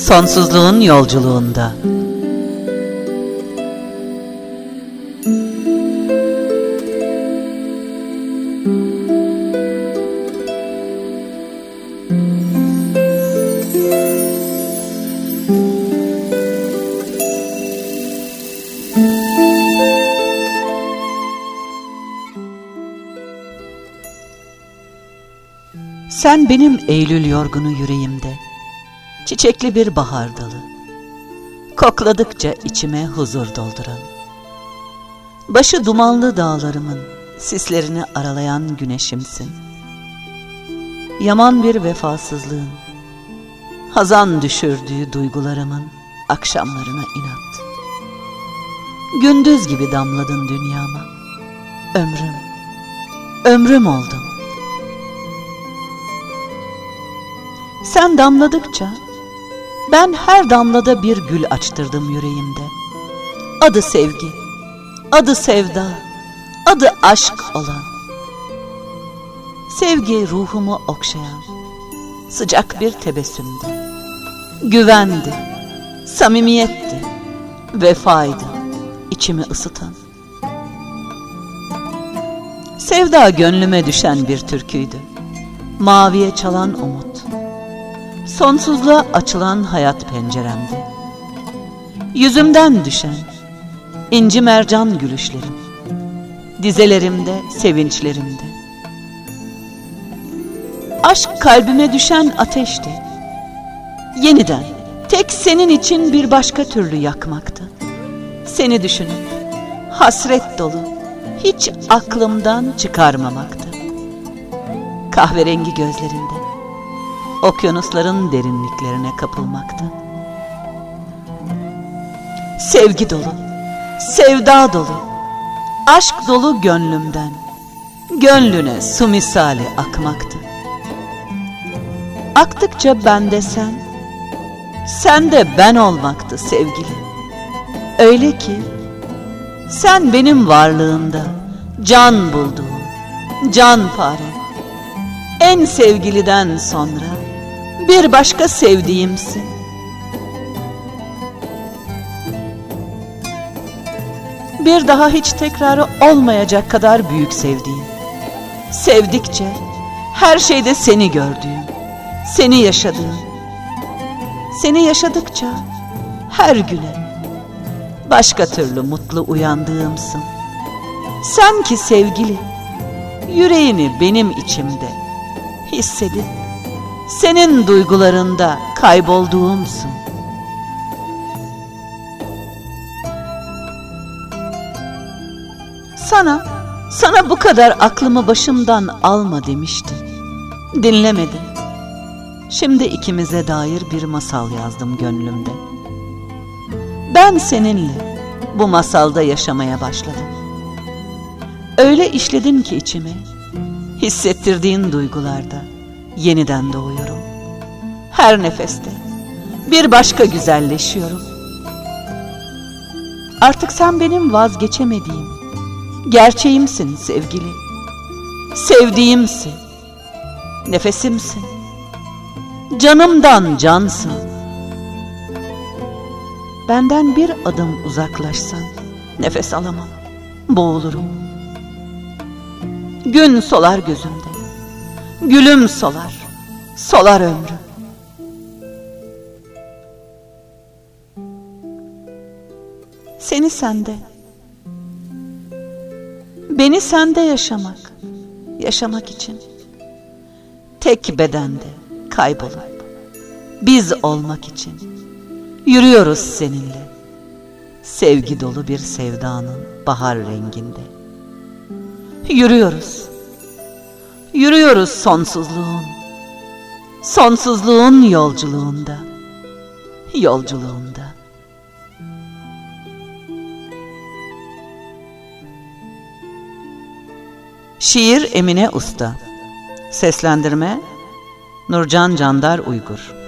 Sonsuzluğun yolculuğunda. Sen benim Eylül yorgunu yüreğimde, çiçekli bir bahar dalı, kokladıkça içime huzur dolduran, başı dumanlı dağlarımın sislerini aralayan güneşimsin. Yaman bir vefasızlığın, hazan düşürdüğü duygularımın akşamlarına inat. Gündüz gibi damladın dünyama, ömrüm oldun. Sen damladıkça ben her damlada bir gül açtırdım yüreğimde. Adı sevgi, adı sevda, adı aşk olan. Sevgi ruhumu okşayan sıcak bir tebessümdü. Güvendi, samimiyetti, vefaydı içimi ısıtan. Sevda gönlüme düşen bir türküydü. Maviye çalan umut, sonsuzluğa açılan hayat penceremdi. Yüzümden düşen inci mercan gülüşlerim, dizelerimde, sevinçlerimde. Aşk kalbime düşen ateşti. Yeniden, tek senin için bir başka türlü yakmaktı. Seni düşünüp, hasret dolu, hiç aklımdan çıkarmamaktı. Kahverengi gözlerinde, okyanusların derinliklerine kapılmaktı. Sevgi dolu, sevda dolu, aşk dolu gönlümden, gönlüne su misali akmaktı. Aktıkça bende sen, sen de ben olmaktı sevgili. Öyle ki, sen benim varlığımda can bulduğum, canparem, en sevgiliden sonra bir başka sevdiğimsin. Bir daha hiç tekrarı olmayacak kadar büyük sevdiğim. Sevdikçe her şeyde seni gördüğüm, seni yaşadığım. Seni yaşadıkça her güne başka türlü mutlu uyandığımsın. Sen ki sevgili, yüreğini benim içimde hissedip senin duygularında kaybolduğumsun. Sana bu kadar aklımı başımdan alma demiştim. Dinlemedin. Şimdi ikimize dair bir masal yazdım gönlümde. Ben seninle bu masalda yaşamaya başladım. Öyle işledin ki içime, hissettirdiğin duygularda yeniden doğuyorum. Her nefeste bir başka güzelleşiyorum. Artık sen benim vazgeçemediğim gerçeğimsin sevgili. Sevdiğimsin, nefesimsin, canımdan cansın. Benden bir adım uzaklaşsan nefes alamam, boğulurum. Gün solar gözümde, gülüm solar, solar ömrüm. Seni sende, beni sende yaşamak için tek bedende kaybolup biz olmak için yürüyoruz seninle, sevgi dolu bir sevdanın bahar renginde. Yürüyoruz sonsuzluğun yolculuğunda. Şiir Emine Usta. Seslendirme Nurcan Candar Uygur.